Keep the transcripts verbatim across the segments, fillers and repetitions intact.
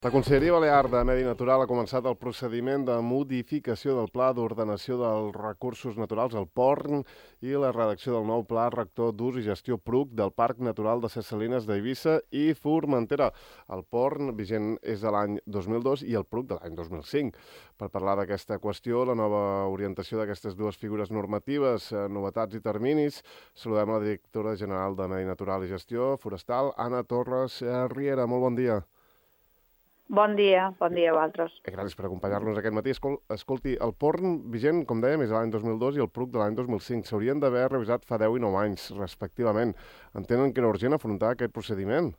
La Conselleria Balear de Medi Natural ha començat el procediment de modificació del Pla d'Ordenació dels Recursos Naturals, el P O R N, i la redacció del nou Pla Rector d'Ús i Gestió P R U C del Parc Natural de ses Salines d'Eivissa i Formentera. El P O R N vigent és de l'any dos mil dos i el P R U C de l'any dos mil cinc. Per parlar d'aquesta qüestió, la nova orientació d'aquestes dues figures normatives, novetats i terminis, saludem la directora general de Medi Natural i Gestió Forestal, Anna Torres Riera. Molt bon dia. Bon dia, bon dia a vosaltres. Gràcies per acompanyar-nos aquest matí. Escolti, el P O R N vigent, com dèiem, és de l'any dos mil dos i el P R U C de l'any dos mil cinc. S'haurien d'haver revisat fa deu i nou anys, respectivament. Entenen que era urgent afrontar aquest procediment?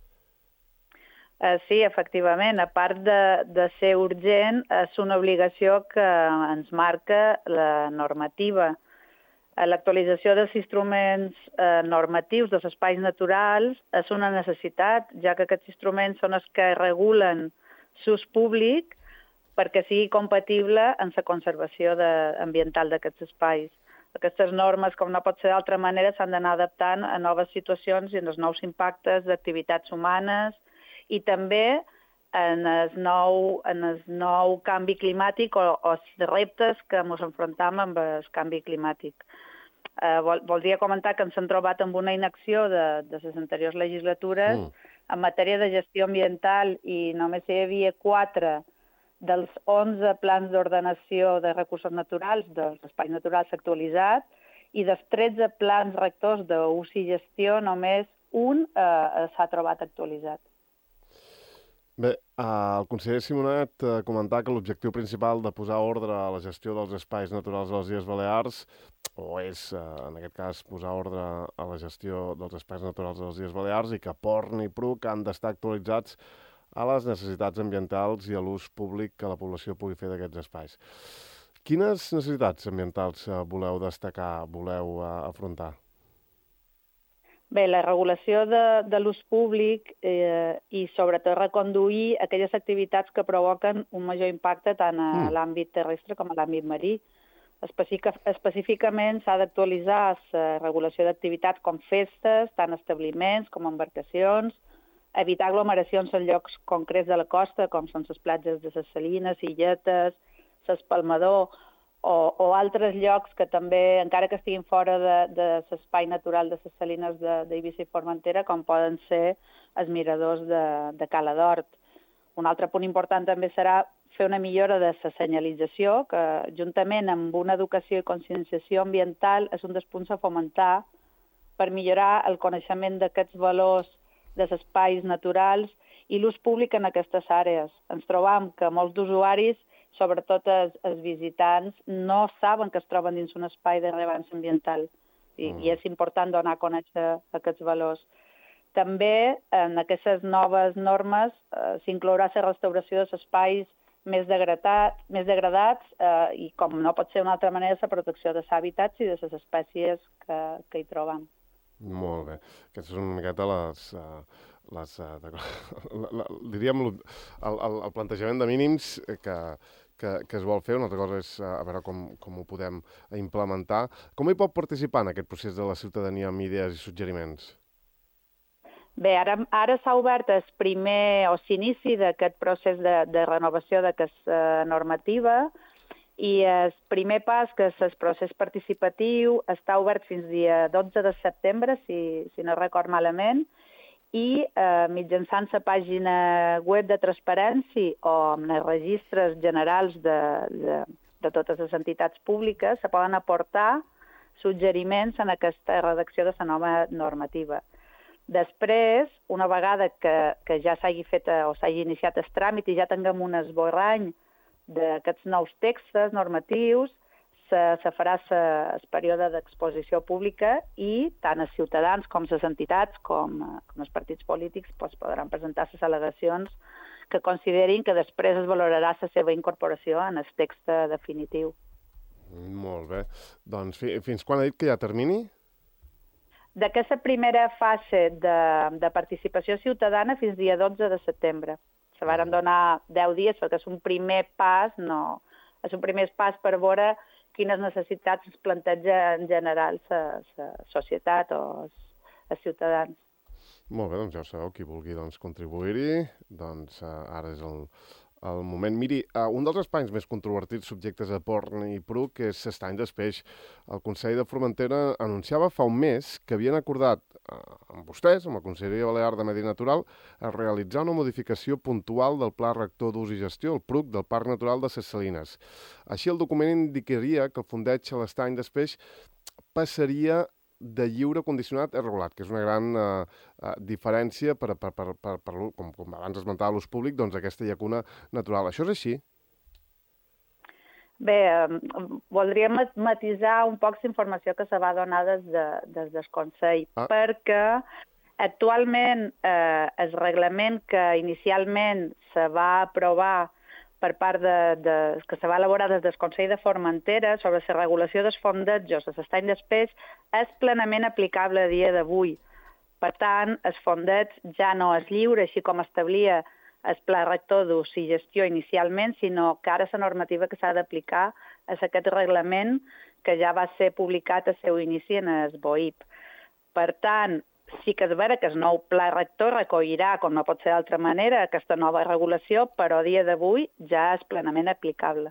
Uh, sí, efectivament. A part de, de ser urgent, és una obligació que ens marca la normativa. L'actualització dels instruments eh, normatius dels espais naturals és una necessitat, ja que aquests instruments són els que regulen l'ús públic perquè sigui compatible amb la conservació de, ambiental d'aquests espais. Aquestes normes, com no pot ser d'altra manera, s'han d'anar adaptant a noves situacions i als nous impactes d'activitats humanes i també en el nou, en el nou canvi climàtic o, o els reptes que ens enfrontam amb el canvi climàtic. Eh, vol, voldria comentar que ens hem trobat amb una inacció de, de les anteriors legislatures mm. en matèria de gestió ambiental i només hi havia quatre dels onze plans d'ordenació de recursos naturals, dels espais naturals actualitzats, i dels tretze plans rectors d'ús i gestió només un eh, s'ha trobat actualitzat. Bé, el conseller Simonet comentava que l'objectiu principal de posar ordre a la gestió dels espais naturals a les Illes Balears, o és, en aquest cas, posar ordre a la gestió dels espais naturals a les Illes Balears i que P O R N i P R U C han d'estar actualitzats a les necessitats ambientals i a l'ús públic que la població pugui fer d'aquests espais. Quines necessitats ambientals voleu destacar, voleu afrontar? Bé, la regulació de, de l'ús públic eh, i sobretot reconduir aquelles activitats que provoquen un major impacte tant a mm. l'àmbit terrestre com a l'àmbit marí. Específic, específicament s'ha d'actualitzar la regulació d'activitats com festes, tant establiments com embarcacions, evitar aglomeracions en llocs concrets de la costa, com són les platges de ses Salines, illetes, l'espalmador, O, o altres llocs que també, encara que estiguin fora de, de l'espai natural de les Salines d'Eivissa i Formentera, com poden ser els miradors de, de Cala d'Hort. Un altre punt important també serà fer una millora de la senyalització, que juntament amb una educació i conscienciació ambiental és un dels punts a fomentar per millorar el coneixement d'aquests valors dels espais naturals i l'ús públic en aquestes àrees. Ens trobam que molts d'usuaris, sobretot els, els visitants, no saben que es troben dins un espai de rellevància ambiental i, mm. i és important donar a conèixer aquests valors. També en aquestes noves normes eh, s'inclourà la restauració dels espais més degradats, més degradats eh, i, com no pot ser d'una altra manera, la protecció dels hàbitats i de les espècies que, que hi trobem. Molt bé. Aquestes són una miqueta les... Uh... Les, uh, la, la, diríem el, el, el plantejament de mínims que, que, que es vol fer. Una altra cosa és uh, a veure com, com ho podem implementar. Com hi pot participar en aquest procés de la ciutadania amb idees i suggeriments? Bé, ara, ara s'ha obert el primer o s'inici d'aquest procés de, de renovació d'aquesta normativa i el primer pas, que és el procés participatiu, està obert fins dia dotze de setembre, si, si no record malament, i eh, mitjançant la pàgina web de transparència o amb els registres generals de, de, de totes les entitats públiques se poden aportar suggeriments en aquesta redacció de la nova normativa. Després, una vegada que, que ja s'hagi fet o s'hagi iniciat el tràmit i ja tinguem un esborrany d'aquests nous textos normatius, se, se farà el període d'exposició pública i tant els ciutadans com les entitats com, com els partits polítics pues, podran presentar les al·legacions que considerin que després es valorarà la seva incorporació en el text definitiu. Molt bé. Doncs fins quan ha dit que hi ha termini? D'aquesta primera fase de, de participació ciutadana fins dia dotze de setembre. Se varen donar deu dies perquè és un primer pas, no, és un primer pas per veure quines necessitats es planteja en general la societat o els ciutadans. Molt bé, doncs ja ho sabeu, qui vulgui doncs, contribuir-hi, doncs uh, ara és el, el moment. Miri, uh, un dels espais més controvertits subjectes a Porn i Pruc és S'Estany d'Espeix. El Consell de Formentera anunciava fa un mes que havien acordat uh, amb vostès, amb la Conselleria Balear de Medi Natural, a realitzar una modificació puntual del Pla Rector d'Ús i Gestió, el Pruc, del Parc Natural de Ses Salines. Així, el document indicaria que el fondeig a l'Estany d'Espeix passaria de lliure condicionat a regulat, que és una gran eh, eh, diferència per, per, per, per, per com, com abans esmentava l'ús públic, doncs aquesta llacuna natural. Això és així? Bé, eh, voldria matisar un poc la informació que se va donar des, de, des del Consell, ah. perquè actualment eh, el reglament que inicialment se va aprovar per part de, de, que se va elaborar des del Consell de Formentera sobre la regulació dels fondejos a l'estany d'Espeix és plenament aplicable a dia d'avui. Per tant, el fondeig ja no és lliure, així com establia el Pla Rector d'Ús i Gestió inicialment, sinó que ara la normativa que s'ha d'aplicar és aquest reglament que ja va ser publicat a seu inici en el B O I P. Per tant, sí que és vera que el nou pla rector recollirà, com no pot ser d'altra manera, aquesta nova regulació, però a dia d'avui ja és plenament aplicable.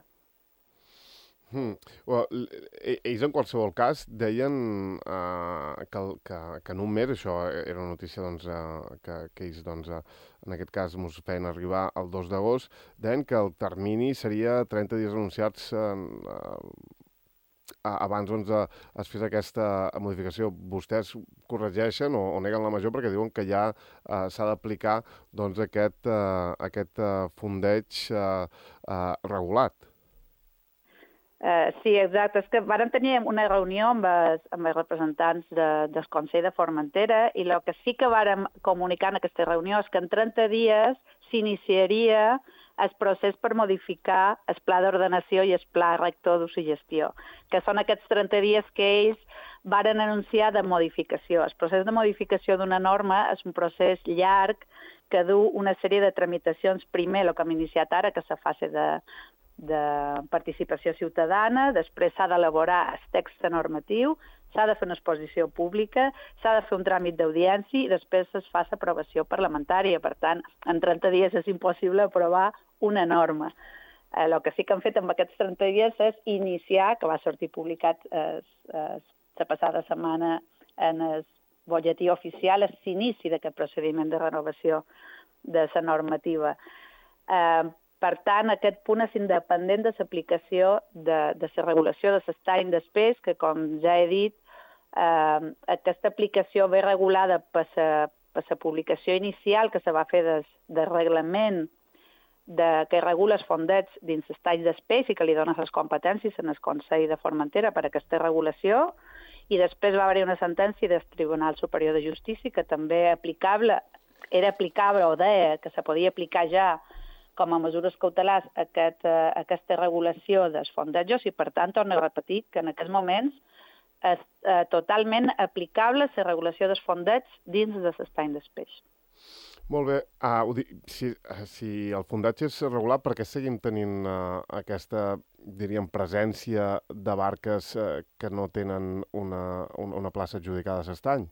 Hmm. Well, ells, en qualsevol cas, deien uh, que, que, que en un mes, això era una notícia doncs, uh, que, que ells, doncs, uh, en aquest cas, ens feien arribar el dos d'agost, deien que el termini seria trenta dies anunciats uh, uh, abans doncs, es fes aquesta modificació. Vostès corregeixen o, o neguen la major perquè diuen que ja eh, s'ha d'aplicar doncs, aquest, eh, aquest eh, fondeig eh, eh, regulat. Uh, sí, exacte. És que vàrem tenir una reunió amb els, amb els representants de, del Consell de Formentera i el que sí que vàrem comunicar en aquesta reunió és que en trenta dies s'iniciaria el procés per modificar el pla d'ordenació i el pla rector d'ús i gestió, que són aquests trenta dies que ells varen anunciar de modificació. El procés de modificació d'una norma és un procés llarg que du una sèrie de tramitacions. Primer, el que hem iniciat ara, que és la fase de, de participació ciutadana, després s'ha d'elaborar el text normatiu, s'ha de fer una exposició pública, s'ha de fer un tràmit d'audiència i després es fa l'aprovació parlamentària. Per tant, en trenta dies és impossible aprovar una norma. Eh, el que sí que han fet amb aquests trenta dies és iniciar, que va sortir publicat eh, eh, la passada setmana en el butlletí oficial, és l'inici d'aquest procediment de renovació de la normativa. Eh, Per tant, aquest punt és independent de l'aplicació de, de la regulació de l'estany d'espès, que, com ja he dit, eh, aquesta aplicació ve regulada per la, per la publicació inicial que se va fer des, del reglament de, que regula els fondets dins l'estany d'espès i que li dona les competències en el Consell de Formentera per a aquesta regulació, i després va haver-hi una sentència del Tribunal Superior de Justícia que també aplicable, era aplicable o deia que se podia aplicar ja com a mesures cautelars aquest, uh, aquesta regulació dels fondejos i, per tant, torno a repetir que en aquests moments és uh, totalment aplicable la regulació dels fondeig dins de l'estany d'espeix. Molt bé. Uh, si, si el fondatge és regular, per què seguim tenint uh, aquesta, diríem, presència de barques uh, que no tenen una, una, una plaça adjudicada a l'estany?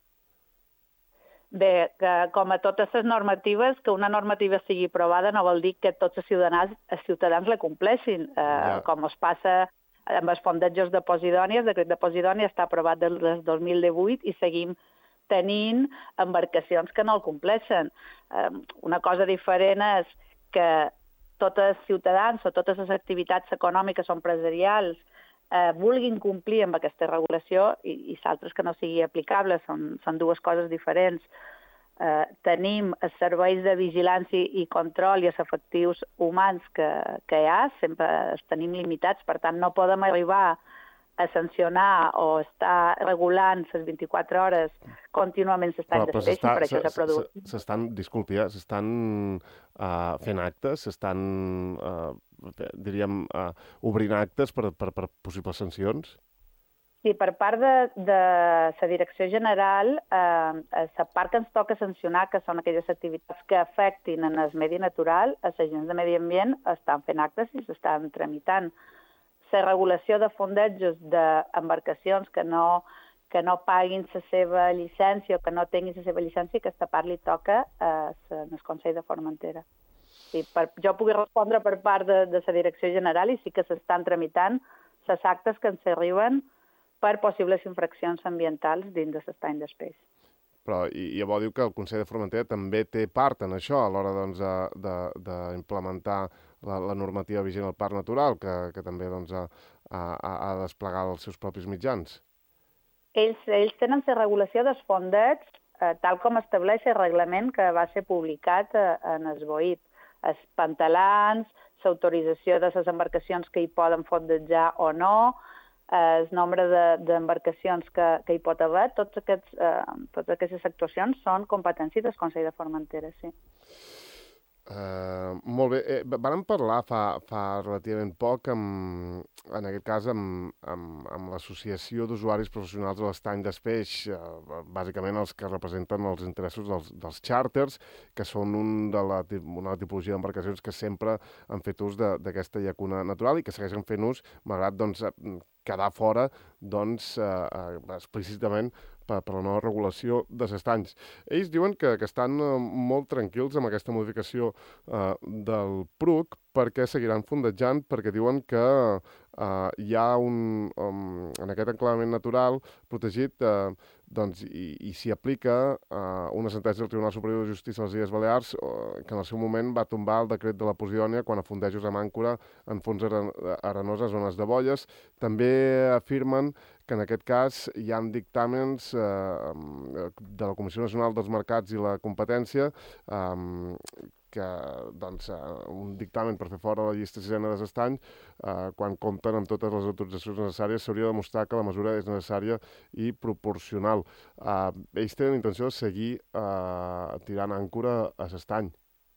Bé, que com a totes les normatives, que una normativa sigui aprovada no vol dir que tots els ciutadans, els ciutadans la compleixin. Eh, yeah. Com es passa amb els fondejos de Posidònia, el decret de Posidònia està aprovat des del dos mil divuit i seguim tenint embarcacions que no el compleixen. Eh, una cosa diferent és que tots els ciutadans o totes les activitats econòmiques o empresarials eh, vulguin complir amb aquesta regulació i, i l'altre que no sigui aplicable, són, són dues coses diferents. Eh, tenim els serveis de vigilància i control i els efectius humans que, que hi ha, sempre els tenim limitats, per tant no podem arribar a sancionar o estar regulant les vint-i-quatre hores contínuament s'estan despeix, per això s'ha produït. S'estan, disculpi, eh, s'estan uh, fent actes, s'estan, uh, diríem, uh, obrint actes per, per, per possibles sancions? Sí, per part de, de la Direcció General, eh, la part que ens toca sancionar, que són aquelles activitats que afectin en el medi natural, els agents de medi ambient estan fent actes i s'estan tramitant. La regulació de fondejos d'embarcacions que no, que no paguin la seva llicència o que no tinguin la seva llicència, aquesta part li toca al Consell de Formentera. Sí, per, jo puc respondre per part de, de la Direcció General i sí que s'estan tramitant les actes que ens arriben per possibles infraccions ambientals dins de l'estany d'espais. Però i, llavors diu que el Consell de Formentera també té part en això a l'hora doncs, d'implementar la, la normativa vigent al Parc Natural, que, que també doncs, ha, ha, ha de desplegar els seus propis mitjans. Ells, ells tenen la regulació dels fondets eh, tal com estableix el reglament que va ser publicat eh, en el B O I P. Els pantalans, l'autorització de les embarcacions que hi poden fondejar o no, el nombre d'embarcacions que, que hi pot haver, tots aquests, eh, totes aquestes actuacions són competències del Consell de Formentera, sí. Uh, molt bé. Eh, vàrem parlar fa, fa relativament poc, amb, en aquest cas, amb, amb, amb l'Associació d'Usuaris Professionals de l'Estany d'Espeix, uh, bàsicament els que representen els interessos dels, dels xàrters, que són un de la, una tipologia d'embarcacions que sempre han fet ús d'aquesta llacuna natural i que segueixen fent ús, malgrat doncs, quedar fora doncs, uh, explícitament per, per la nova regulació de s'estanys. Ells diuen que, que estan uh, molt tranquils amb aquesta modificació uh, del P R U C perquè seguiran fondejant, perquè diuen que uh, hi ha un, um, en aquest enclavament natural protegit uh, doncs, i, i s'hi aplica uh, una sentència del Tribunal Superior de Justícia de les Illes Balears uh, que en el seu moment va tombar el decret de la Posidònia quan a fondejos amb àncora en fons arenoses zones de bolles. També afirmen que en aquest cas hi ha dictàmens eh, de la Comissió Nacional dels Mercats i la Competència eh, que doncs, un dictamen per fer fora la llista sisena de s'estany, eh, quan compten amb totes les autoritzacions necessàries, s'hauria de demostrar que la mesura és necessària i proporcional. Eh, ells tenen intenció de seguir eh, tirant àncora a s'estany.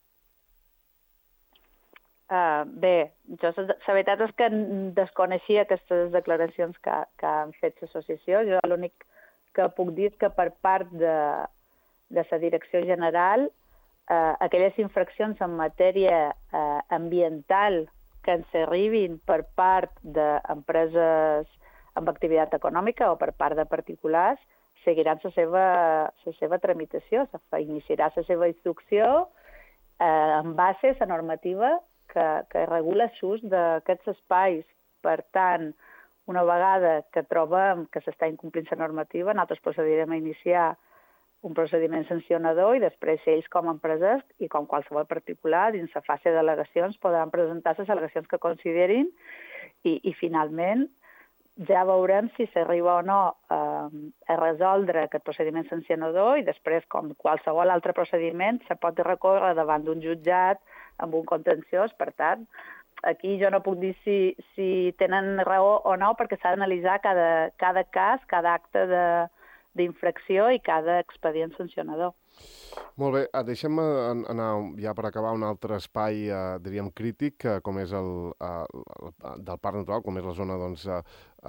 Uh, bé, jo la veritat és que desconeixia aquestes declaracions que, que han fet l'associació. Jo l'únic que puc dir és que per part de, de la Direcció General uh, aquelles infraccions en matèria uh, ambiental que ens arribin per part d'empreses amb activitat econòmica o per part de particulars seguiran la seva, la seva tramitació, iniciarà la seva instrucció uh, en base a la normativa que, que regula l'ús d'aquests espais. Per tant, una vegada que trobem que s'està incomplint la normativa, nosaltres procedirem a iniciar un procediment sancionador i després ells com a empreses i com qualsevol particular dins la fase d'al·legacions podran presentar les al·legacions que considerin i, i finalment ja veurem si s'arriba o no eh, a resoldre aquest procediment sancionador i després, com qualsevol altre procediment, se pot recórrer davant d'un jutjat amb un contenciós. Per tant, aquí jo no puc dir si, si tenen raó o no, perquè s'ha d'analitzar cada, cada cas, cada acte d'infracció i cada expedient sancionador. Molt bé, deixem anar ja per acabar un altre espai, eh, diríem, crític, eh, com és el, eh, del Parc Natural, com és la zona doncs, eh,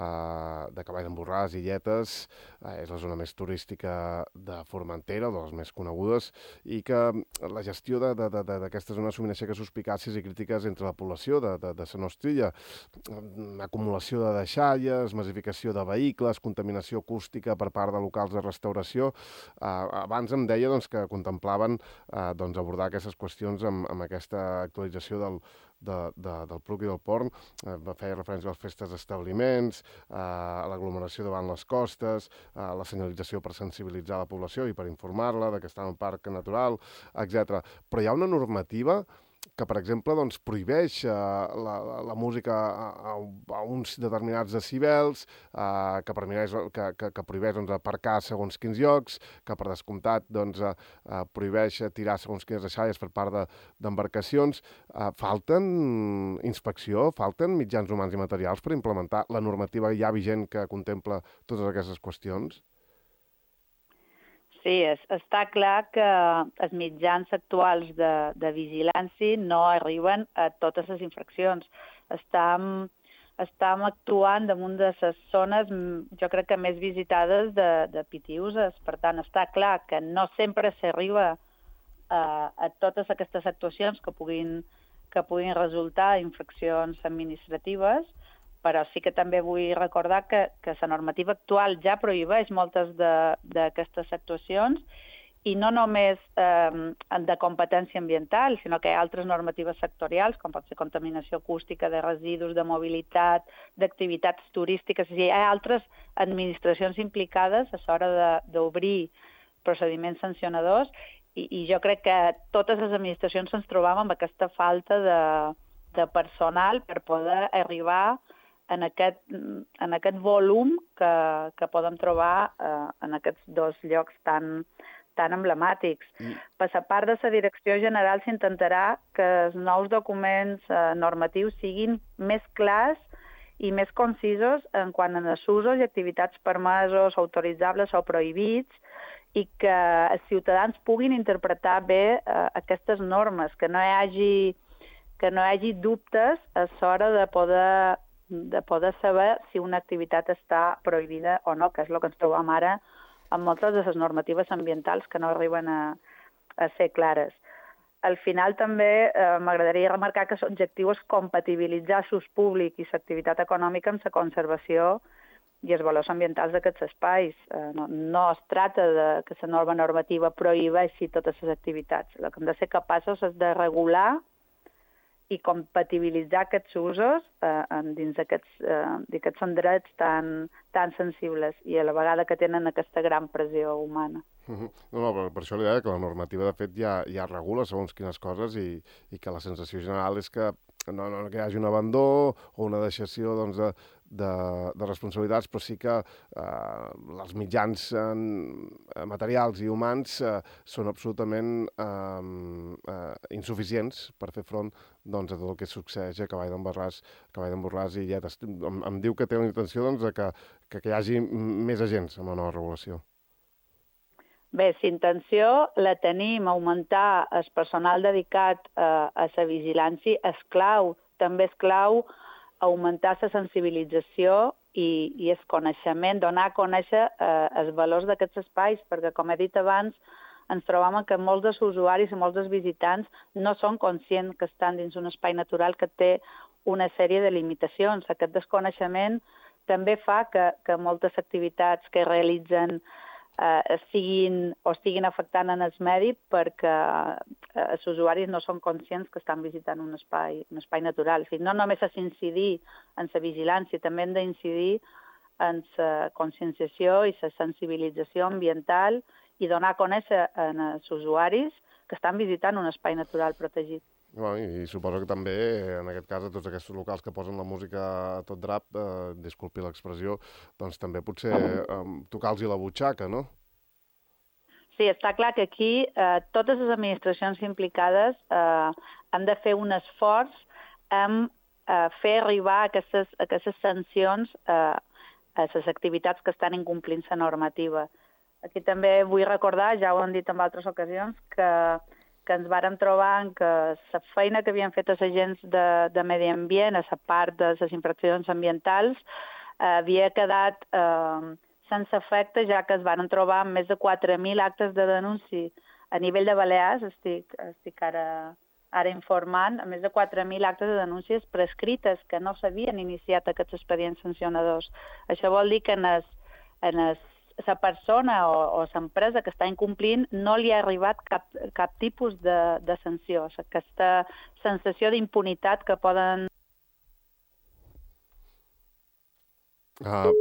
de Cavall d'en Borràs i Illetes, eh, és la zona més turística de Formentera, de les més conegudes, i que la gestió d'aquesta zona assumeix suspicàcies i crítiques entre la població de, de, de la nostra illa. Acumulació de deixalles, massificació de vehicles, contaminació acústica per part de locals de restauració. Eh, abans em deia doncs, que contemplaven eh, doncs, abordar aquestes qüestions amb, amb aquesta actualització del, de, de, del P R U C i del P O R N. Eh, feia referència a les festes d'establiments, eh, a l'aglomeració davant les costes, eh, la senyalització per sensibilitzar la població i per informar-la que està en un parc natural, etcètera. Però hi ha una normativa que, per exemple, doncs, prohibeix eh, la, la música a, a uns determinats decibels, eh, que, prohibeix, que, que, que prohibeix doncs, aparcar segons quins llocs, que per descomptat doncs, eh, prohibeix tirar segons quines deixalles per part d'embarcacions. De, eh, falten inspecció, falten mitjans humans i materials per implementar la normativa ja vigent que contempla totes aquestes qüestions? Sí, es, està clar que els mitjans actuals de, de vigilància no arriben a totes les infraccions. Estem, estem actuant damunt de les zones, jo crec que més visitades de, de Pitiuses. Per tant, està clar que no sempre s'arriba a, a totes aquestes actuacions que puguin, que puguin resultar infraccions administratives, però sí que també vull recordar que, que la normativa actual ja prohibeix moltes d'aquestes actuacions, i no només eh, de competència ambiental, sinó que hi ha altres normatives sectorials, com pot ser contaminació acústica, de residus, de mobilitat, d'activitats turístiques. És a dir, hi ha altres administracions implicades a l'hora d'obrir procediments sancionadors, i, i jo crec que totes les administracions ens trobam amb aquesta falta de, de personal per poder arribar en aquest, en aquest volum que, que podem trobar eh, en aquests dos llocs tan tan emblemàtics. Mm. Per la part de la Direcció General s'intentarà que els nous documents eh, normatius siguin més clars i més concisos en quant a els usos i activitats permesos, autoritzables o prohibits, i que els ciutadans puguin interpretar bé eh, aquestes normes, que no hi hagi, que no hi hagi dubtes a l'hora de poder, de poder saber si una activitat està prohibida o no, que és el que ens trobem ara amb moltes de les normatives ambientals que no arriben a, a ser clares. Al final també eh, m'agradaria remarcar que l'objectiu és compatibilitzar l'ús públic i l'activitat econòmica amb la conservació i els valors ambientals d'aquests espais. Eh, no, no es tracta de que la norma normativa prohibeixi totes les activitats. El que hem de ser capaços és de regular i compatibilitzar aquests usos eh, dins d'aquests eh, drets tan, tan sensibles i a la vegada que tenen aquesta gran pressió humana. Uh -huh. No, no, per, per això li deia que la normativa, de fet, ja, ja regula segons quines coses i, i que la sensació general és que no, no que hi hagi un abandó o una deixació doncs, de, de, de responsabilitats, però sí que eh, els mitjans eh, materials i humans eh, són absolutament eh, eh, insuficients per fer front doncs, a tot el que succeeix a Cavall d'en Borràs, Cavall d'en Borràs i Lletes. Em, em diu que té la intenció doncs, de que, que, que hi hagi més agents amb la nova regulació. Bé, la intenció la tenim, augmentar el personal dedicat a, a la vigilància és clau. També és clau augmentar la sensibilització i, i el coneixement, donar a conèixer eh, els valors d'aquests espais, perquè, com he dit abans, ens trobem que molts dels usuaris i molts dels visitants no són conscients que estan dins un espai natural que té una sèrie de limitacions. Aquest desconeixement també fa que, que moltes activitats que realitzen eh, siguin o estiguin afectant en el medi perquè eh, els usuaris no són conscients que estan visitant un espai, un espai natural. O sigui, no només és incidir en la vigilància, també hem d'incidir en la conscienciació i la sensibilització ambiental i donar a conèixer als usuaris que estan visitant un espai natural protegit. Bueno, i, i suposo que també, en aquest cas, a tots aquests locals que posen la música a tot drap, eh, disculpi l'expressió, doncs també potser eh, tocar-los la butxaca, no? Sí, està clar que aquí eh, totes les administracions implicades eh, han de fer un esforç en eh, fer arribar aquestes, aquestes sancions eh, a les activitats que estan incomplint la normativa. Aquí també vull recordar, ja ho hem dit en altres ocasions, que que ens vàrem trobar en que la feina que havien fet els agents de, de medi ambient a la part de les infraccions ambientals eh, havia quedat eh, sense efecte, ja que es van trobar amb més de quatre mil actes de denúncia a nivell de Balears, estic, estic ara, ara informant, a més de quatre mil actes de denúncies prescrites que no s'havien iniciat aquests expedients sancionadors. Això vol dir que en es, en es la persona o, o l'empresa que està incomplint no li ha arribat cap, cap tipus de, de sanció. Aquesta sensació d'impunitat que poden... Uh,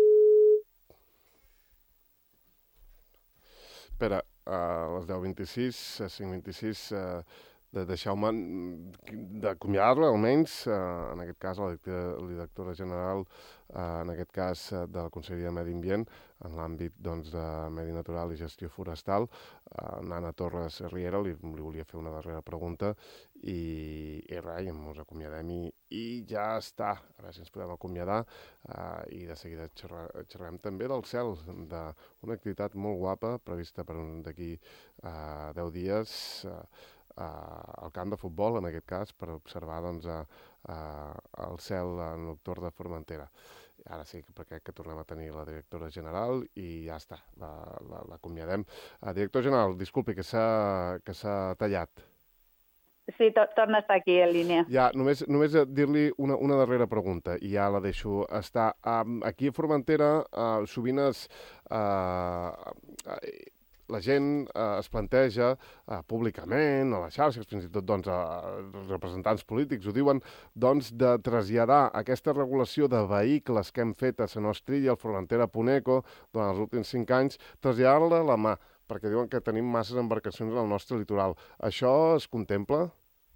espera, a les deu vint-i-sis, cinc vint-i-sis, uh, de deixar-me d'acomiadar-la, almenys, uh, en aquest cas, la directora general, uh, en aquest cas, uh, de la Conselleria de Medi Ambient, en l'àmbit doncs, de Medi Natural i Gestió Forestal. Uh, Nana Torres Riera, li, li volia fer una darrera pregunta i, i res, i ens acomiadem i, i ja està. A veure si ens podem acomiadar uh, i de seguida xerra, xerrem també del cel, d'una activitat molt guapa prevista per d'aquí uh, deu dies, uh, uh, al camp de futbol, en aquest cas, per observar doncs, uh, uh, el cel nocturn de Formentera. Ara sí, perquè que tornem a tenir la directora general i ja està, l'acomiadem. Uh, director general, disculpi, que s'ha tallat. sí, to torna a estar aquí en línia. Ja, només, només dir-li una, una darrera pregunta, i ja la deixo estar. Um, aquí a Formentera uh, sovint es... Uh, uh, la gent eh, es planteja eh, públicament, a les xarxes, fins i tot doncs, a, els representants polítics ho diuen, doncs, de traslladar aquesta regulació de vehicles que hem fet a la nostra illa, al Formentera-Puneco, durant els últims cinc anys, traslladar-la a la mà, perquè diuen que tenim masses embarcacions al nostre litoral. Això es contempla?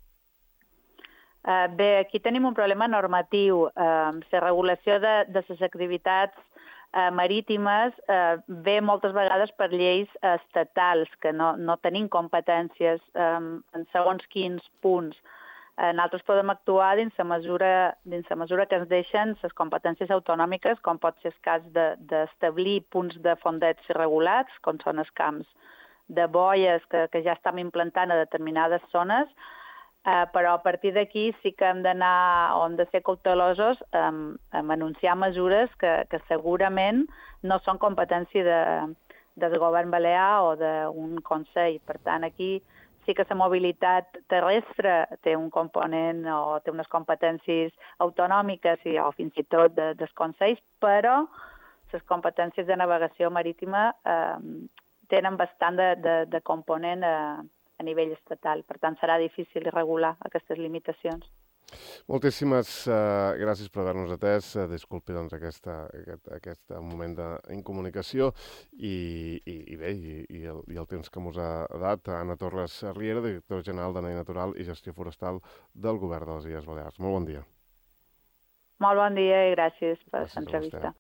Uh, bé, aquí tenim un problema normatiu. Uh, la regulació de, de les activitats uh, marítimes uh, ve moltes vegades per lleis uh, estatals, que no, no tenim competències um, en segons quins punts. Uh, nosaltres podem actuar dins la mesura, dins la mesura que ens deixen les competències autonòmiques, com pot ser el cas d'establir de, punts de fondets regulats, com són els camps de boies que, que ja estem implantant a determinades zones, Uh, però a partir d'aquí sí que hem d'anar, o hem de ser cautelosos um, en anunciar mesures que, que segurament no són competència de, del govern balear o d'un consell. Per tant, aquí sí que la mobilitat terrestre té un component o té unes competències autonòmiques i, o fins i tot de, dels consells, però les competències de navegació marítima eh, tenen bastant de, de, de component eh, a nivell estatal. Per tant, serà difícil regular aquestes limitacions. Moltíssimes uh, gràcies per haver-nos atès. Uh, disculpi doncs, aquesta, aquest, aquest moment d'incomunicació i, i, i bé, i, i, el, i el temps que ens ha dat. Anna Torres Riera, directora general de Medi Natural i Gestió Forestal del Govern de les Illes Balears. Molt bon dia. Molt bon dia i gràcies per l'entrevista.